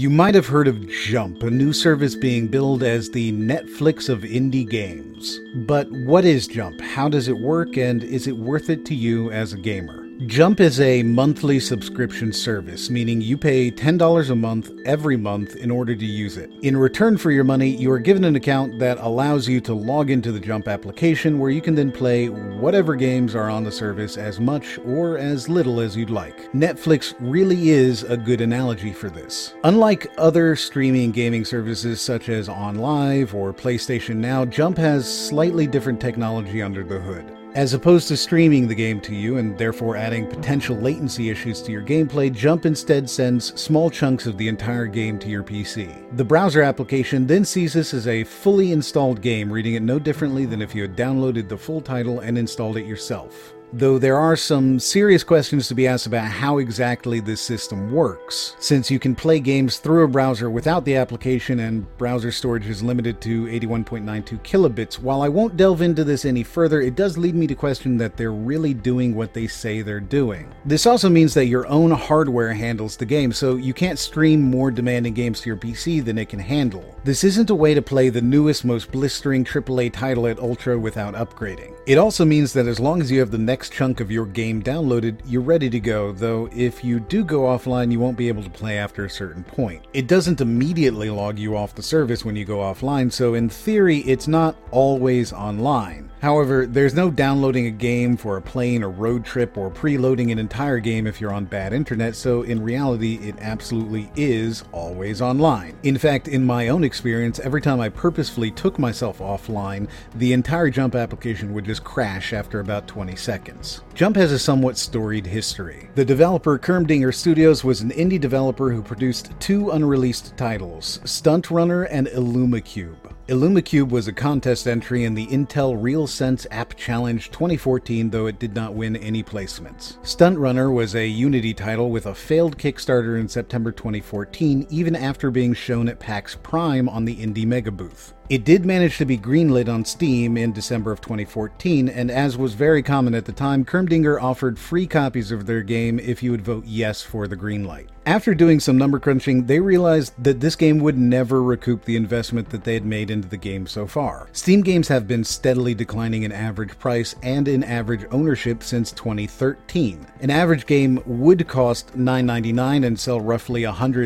You might have heard of Jump, a new service being billed as the Netflix of indie games. But what is Jump? How does it work? And is it worth it to you as a gamer? Jump is a monthly subscription service, meaning you pay $10 a month every month in order to use it. In return for your money, you are given an account that allows you to log into the Jump application, where you can then play whatever games are on the service as much or as little as you'd like. Netflix really is a good analogy for this. Unlike other streaming gaming services such as OnLive or PlayStation Now, Jump has slightly different technology under the hood. As opposed to streaming the game to you and therefore adding potential latency issues to your gameplay, Jump instead sends small chunks of the entire game to your PC. The browser application then sees this as a fully installed game, reading it no differently than if you had downloaded the full title and installed it yourself. Though there are some serious questions to be asked about how exactly this system works, since you can play games through a browser without the application and browser storage is limited to 81.92 kilobits. While I won't delve into this any further, it does lead me to question that they're really doing what they say they're doing. This also means that your own hardware handles the game, so you can't stream more demanding games to your PC than it can handle. This isn't a way to play the newest, most blistering AAA title at Ultra without upgrading. It also means that as long as you have the next chunk of your game downloaded, you're ready to go, though if you do go offline, you won't be able to play after a certain point. It doesn't immediately log you off the service when you go offline, so in theory, it's not always online. However, there's no downloading a game for a plane or road trip or preloading an entire game if you're on bad internet, so in reality, it absolutely is always online. In fact, in my own experience, every time I purposefully took myself offline, the entire Jump application would just crash after about 20 seconds. Jump has a somewhat storied history. The developer Kermdinger Studios was an indie developer who produced two unreleased titles, Stunt Runner and IllumaCube. IllumaCube was a contest entry in the Intel RealSense App Challenge 2014, though it did not win any placements. Stunt Runner was a Unity title with a failed Kickstarter in September 2014, even after being shown at PAX Prime on the Indie Mega Booth. It did manage to be greenlit on Steam in December of 2014, and as was very common at the time, Kermdinger offered free copies of their game if you would vote yes for the greenlight. After doing some number crunching, they realized that this game would never recoup the investment that they had made into the game so far. Steam games have been steadily declining in average price and in average ownership since 2013. An average game would cost $9.99 and sell roughly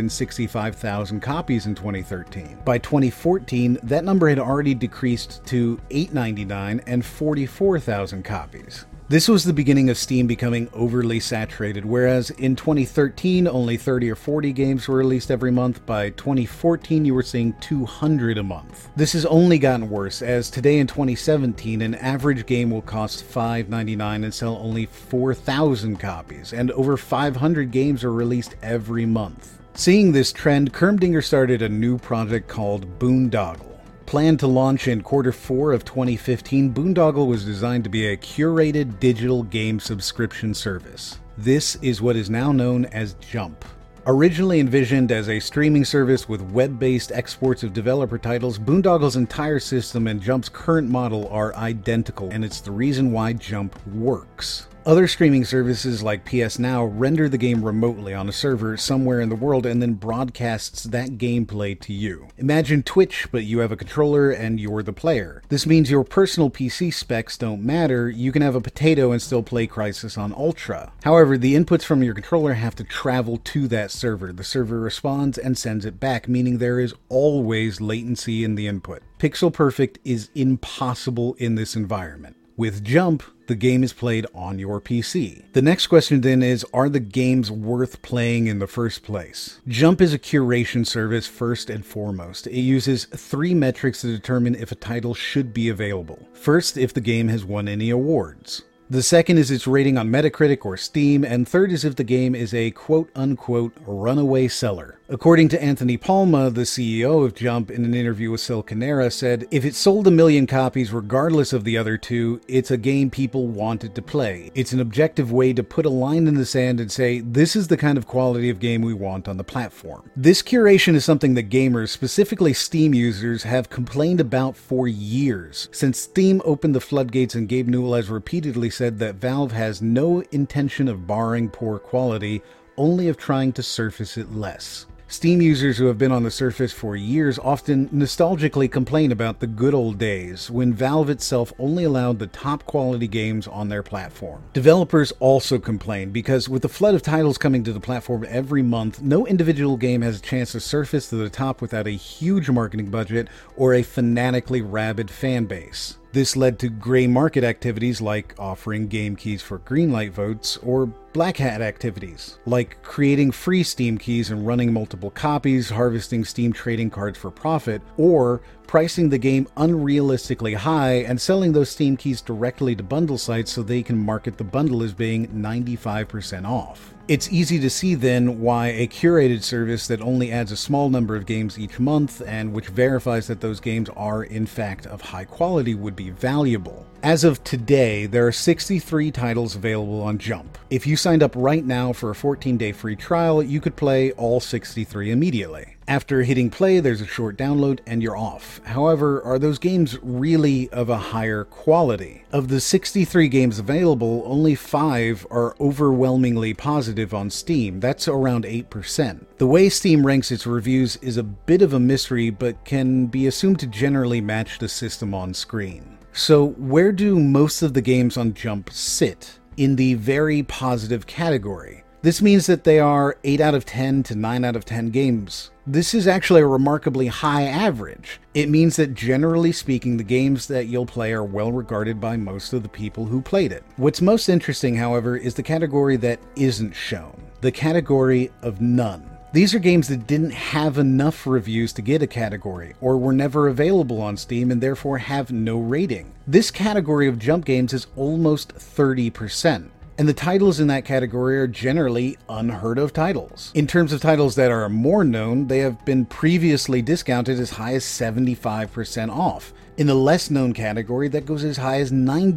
165,000 copies in 2013. By 2014, that number had already decreased to $8.99 and 44,000 copies. This was the beginning of Steam becoming overly saturated, whereas in 2013 only 30 or 40 games were released every month. By 2014 you were seeing 200 a month. This has only gotten worse, as today in 2017 an average game will cost $5.99 and sell only 4,000 copies, and over 500 games are released every month. Seeing this trend, Kermdinger started a new project called Boondoggle. Planned to launch in Q4 of 2015, Boondoggle was designed to be a curated digital game subscription service. This is what is now known as Jump. Originally envisioned as a streaming service with web-based exports of developer titles, Boondoggle's entire system and Jump's current model are identical, and it's the reason why Jump works. Other streaming services like PS Now render the game remotely on a server somewhere in the world and then broadcasts that gameplay to you. Imagine Twitch, but you have a controller and you're the player. This means your personal PC specs don't matter. You can have a potato and still play Crysis on Ultra. However, the inputs from your controller have to travel to that server. The server responds and sends it back, meaning there is always latency in the input. Pixel perfect is impossible in this environment. With Jump, the game is played on your PC. The next question then is, are the games worth playing in the first place? Jump is a curation service first and foremost. It uses three metrics to determine if a title should be available. First, if the game has won any awards. The second is its rating on Metacritic or Steam, and third is if the game is a quote-unquote runaway seller. According to Anthony Palma, the CEO of Jump, in an interview with Silcanera, said, "If it sold 1 million copies regardless of the other two, it's a game people wanted to play. It's an objective way to put a line in the sand and say, this is the kind of quality of game we want on the platform." This curation is something that gamers, specifically Steam users, have complained about for years. Since Steam opened the floodgates, and Gabe Newell has repeatedly said that Valve has no intention of barring poor quality, only of trying to surface it less. Steam users who have been on the Surface for years often nostalgically complain about the good old days when Valve itself only allowed the top quality games on their platform. Developers also complain because with the flood of titles coming to the platform every month, no individual game has a chance to surface to the top without a huge marketing budget or a fanatically rabid fan base. This led to gray market activities like offering game keys for greenlight votes, or black hat activities like creating free Steam keys and running multiple copies, harvesting Steam trading cards for profit, or pricing the game unrealistically high and selling those Steam keys directly to bundle sites so they can market the bundle as being 95% off. It's easy to see then why a curated service that only adds a small number of games each month and which verifies that those games are in fact of high quality would be valuable. As of today, there are 63 titles available on Jump. If you signed up right now for a 14-day free trial, you could play all 63 immediately. After hitting play, there's a short download and you're off. However, are those games really of a higher quality? Of the 63 games available, only 5 are overwhelmingly positive on Steam. That's around 8%. The way Steam ranks its reviews is a bit of a mystery, but can be assumed to generally match the system on screen. So where do most of the games on Jump sit? In the very positive category. This means that they are 8 out of 10 to 9 out of 10 games. This is actually a remarkably high average. It means that generally speaking, the games that you'll play are well regarded by most of the people who played it. What's most interesting, however, is the category that isn't shown. The category of none. These are games that didn't have enough reviews to get a category, or were never available on Steam and therefore have no rating. This category of Jump games is almost 30%. And the titles in that category are generally unheard of titles. In terms of titles that are more known, they have been previously discounted as high as 75% off. In the less known category, that goes as high as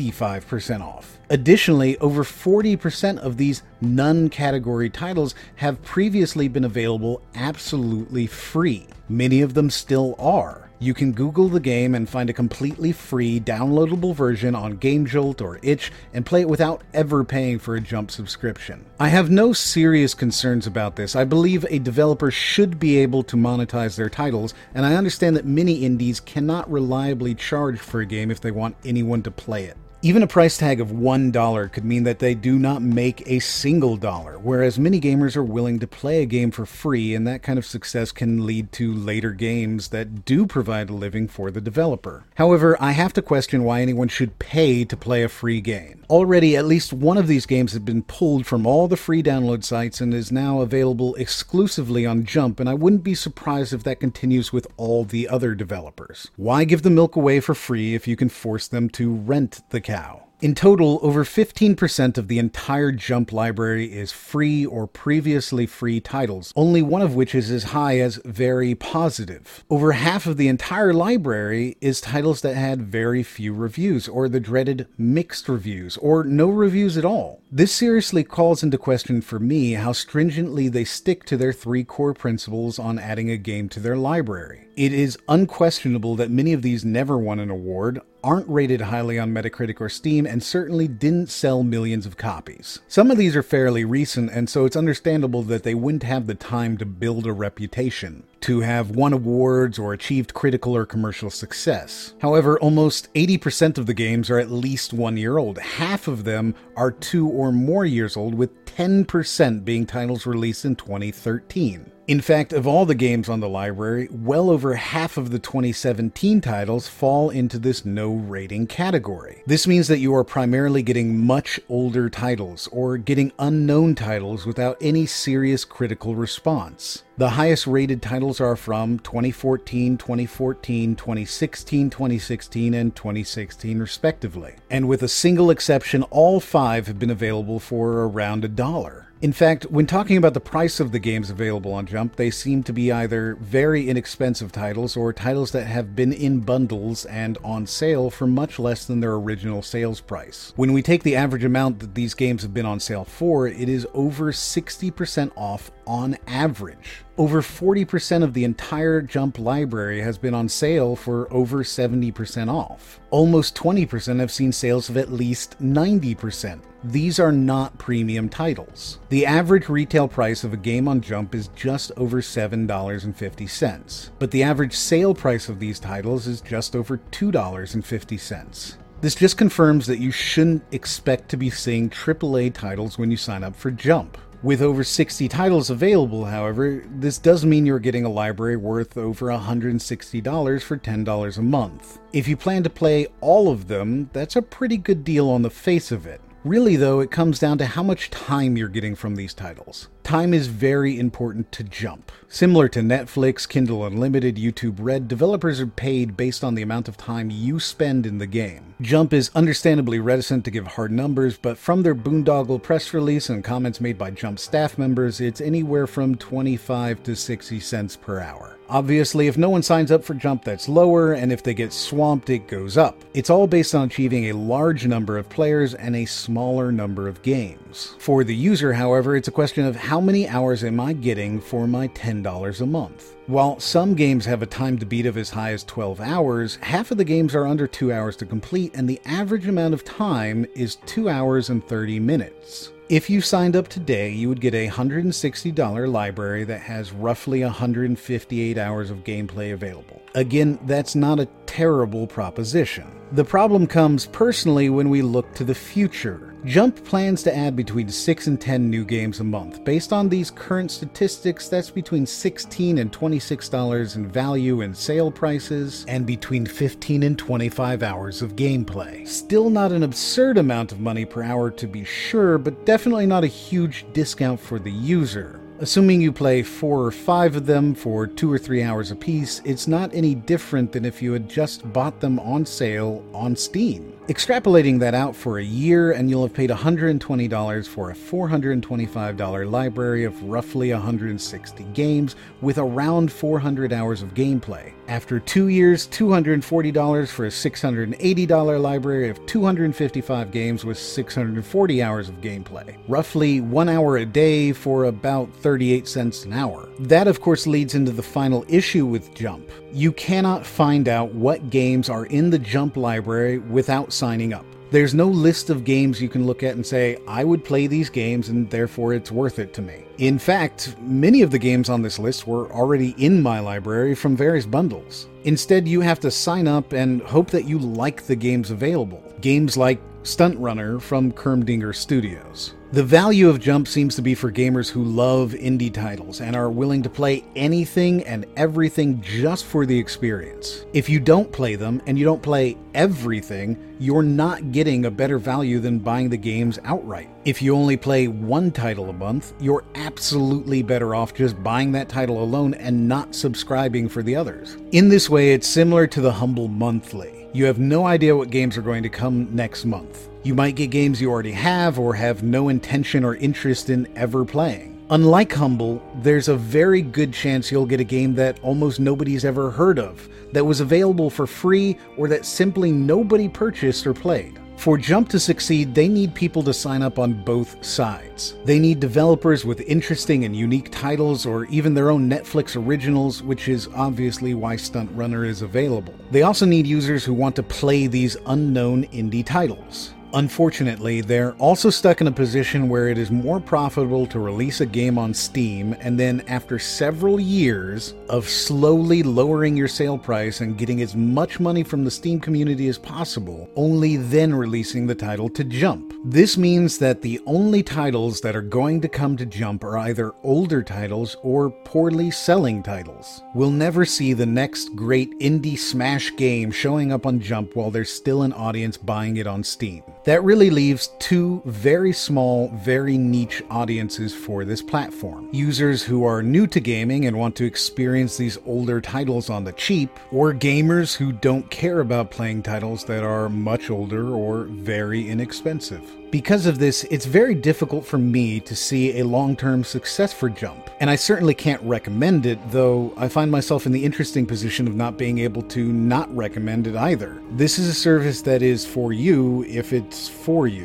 95% off. Additionally, over 40% of these none-category titles have previously been available absolutely free. Many of them still are. You can Google the game and find a completely free downloadable version on GameJolt or Itch and play it without ever paying for a Jump subscription. I have no serious concerns about this. I believe a developer should be able to monetize their titles, and I understand that many indies cannot reliably charge for a game if they want anyone to play it. Even a price tag of $1 could mean that they do not make a single dollar, whereas many gamers are willing to play a game for free, and that kind of success can lead to later games that do provide a living for the developer. However, I have to question why anyone should pay to play a free game. Already, at least one of these games has been pulled from all the free download sites and is now available exclusively on Jump, and I wouldn't be surprised if that continues with all the other developers. Why give the milk away for free if you can force them to rent the cow? In total, over 15% of the entire Jump library is free or previously free titles, only one of which is as high as very positive. Over half of the entire library is titles that had very few reviews, or the dreaded mixed reviews, or no reviews at all. This seriously calls into question for me how stringently they stick to their 3 core principles on adding a game to their library. It is unquestionable that many of these never won an award, aren't rated highly on Metacritic or Steam, and certainly didn't sell millions of copies. Some of these are fairly recent, and so it's understandable that they wouldn't have the time to build a reputation, to have won awards or achieved critical or commercial success. However, almost 80% of the games are at least 1 year old. Half of them are 2 or more years old, with 10% being titles released in 2013. In fact, of all the games on the library, well over half of the 2017 titles fall into this no rating category. This means that you are primarily getting much older titles, or getting unknown titles without any serious critical response. The highest rated titles are from 2014, 2014, 2016, 2016, and 2016 respectively. And with a single exception, all 5 have been available for around $1. In fact, when talking about the price of the games available on Jump, they seem to be either very inexpensive titles or titles that have been in bundles and on sale for much less than their original sales price. When we take the average amount that these games have been on sale for, it is over 60% off on average. Over 40% of the entire Jump library has been on sale for over 70% off. Almost 20% have seen sales of at least 90%. These are not premium titles. The average retail price of a game on Jump is just over $7.50, but the average sale price of these titles is just over $2.50. This just confirms that you shouldn't expect to be seeing AAA titles when you sign up for Jump. With over 60 titles available, however, this does mean you're getting a library worth over $160 for $10 a month. If you plan to play all of them, that's a pretty good deal on the face of it. Really though, it comes down to how much time you're getting from these titles. Time is very important to Jump. Similar to Netflix, Kindle Unlimited, YouTube Red, developers are paid based on the amount of time you spend in the game. Jump is understandably reticent to give hard numbers, but from their boondoggle press release and comments made by Jump staff members, it's anywhere from 25 to 60 cents per hour. Obviously, if no one signs up for Jump, that's lower, and if they get swamped, it goes up. It's all based on achieving a large number of players and a smaller number of games. For the user, however, it's a question of how many hours am I getting for my $10 a month? While some games have a time to beat of as high as 12 hours, half of the games are under 2 hours to complete, and the average amount of time is 2 hours and 30 minutes. If you signed up today, you would get a $160 library that has roughly 158 hours of gameplay available. Again, that's not a terrible proposition. The problem comes personally when we look to the future. Jump plans to add between 6 and 10 new games a month. Based on these current statistics, that's between $16 and $26 in value and sale prices, and between 15 and 25 hours of gameplay. Still not an absurd amount of money per hour to be sure, but definitely not a huge discount for the user. Assuming you play 4 or 5 of them for 2 or 3 hours apiece, it's not any different than if you had just bought them on sale on Steam. Extrapolating that out for a year, and you'll have paid $120 for a $425 library of roughly 160 games with around 400 hours of gameplay. After 2 years, $240 for a $680 library of 255 games with 640 hours of gameplay. Roughly 1 hour a day for about 38 cents an hour. That, of course, leads into the final issue with Jump. You cannot find out what games are in the Jump library without signing up. There's no list of games you can look at and say, I would play these games and therefore it's worth it to me. In fact, many of the games on this list were already in my library from various bundles. Instead, you have to sign up and hope that you like the games available. Games like Stunt Runner from Kermdinger Studios. The value of Jump seems to be for gamers who love indie titles and are willing to play anything and everything just for the experience. If you don't play them and you don't play everything, you're not getting a better value than buying the games outright. If you only play one title a month, you're absolutely better off just buying that title alone and not subscribing for the others. In this way, it's similar to the Humble Monthly. You have no idea what games are going to come next month. You might get games you already have or have no intention or interest in ever playing. Unlike Humble, there's a very good chance you'll get a game that almost nobody's ever heard of, that was available for free, or that simply nobody purchased or played. For Jump to succeed, they need people to sign up on both sides. They need developers with interesting and unique titles, or even their own Netflix originals, which is obviously why Stunt Runner is available. They also need users who want to play these unknown indie titles. Unfortunately, they're also stuck in a position where it is more profitable to release a game on Steam and then, after several years of slowly lowering your sale price and getting as much money from the Steam community as possible, only then releasing the title to Jump. This means that the only titles that are going to come to Jump are either older titles or poorly selling titles. We'll never see the next great indie smash game showing up on Jump while there's still an audience buying it on Steam. That really leaves two very small, very niche audiences for this platform. Users who are new to gaming and want to experience these older titles on the cheap, or gamers who don't care about playing titles that are much older or very inexpensive. Because of this, it's very difficult for me to see a long-term success for Jump, and I certainly can't recommend it, though I find myself in the interesting position of not being able to not recommend it either. This is a service that is for you if it's for you.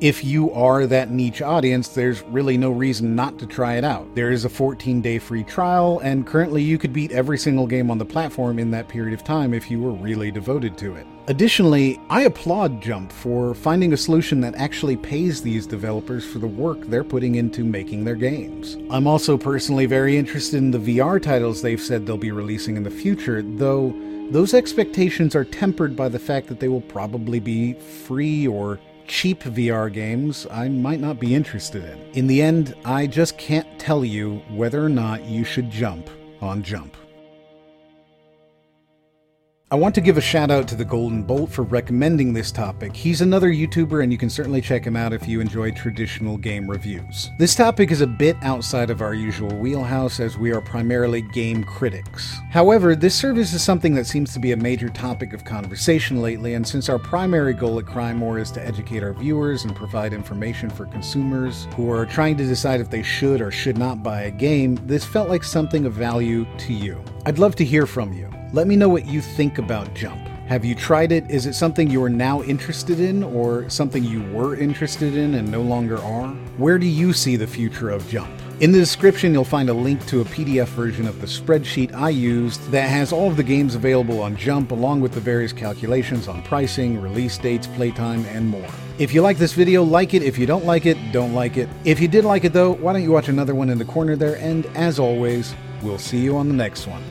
If you are that niche audience, there's really no reason not to try it out. There is a 14-day free trial, and currently you could beat every single game on the platform in that period of time if you were really devoted to it. Additionally, I applaud Jump for finding a solution that actually pays these developers for the work they're putting into making their games. I'm also personally very interested in the VR titles they've said they'll be releasing in the future, though those expectations are tempered by the fact that they will probably be free or cheap VR games I might not be interested in. In the end, I just can't tell you whether or not you should jump on Jump. I want to give a shout out to the Golden Bolt for recommending this topic. He's another YouTuber and you can certainly check him out if you enjoy traditional game reviews. This topic is a bit outside of our usual wheelhouse as we are primarily game critics. However, this service is something that seems to be a major topic of conversation lately, and since our primary goal at CrimeMore is to educate our viewers and provide information for consumers who are trying to decide if they should or should not buy a game, this felt like something of value to you. I'd love to hear from you. Let me know what you think about Jump. Have you tried it? Is it something you are now interested in, or something you were interested in and no longer are? Where do you see the future of Jump? In the description, you'll find a link to a PDF version of the spreadsheet I used that has all of the games available on Jump, along with the various calculations on pricing, release dates, playtime, and more. If you like this video, like it. If you don't like it, don't like it. If you did like it though, why don't you watch another one in the corner there, and as always, we'll see you on the next one.